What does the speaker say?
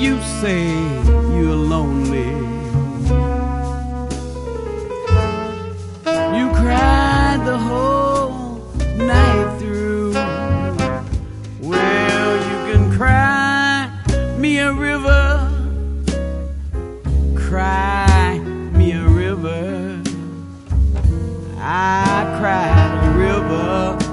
You say you're lonely. You cried the whole night through. Well, you can cry me a river, cry me a river. I cried a river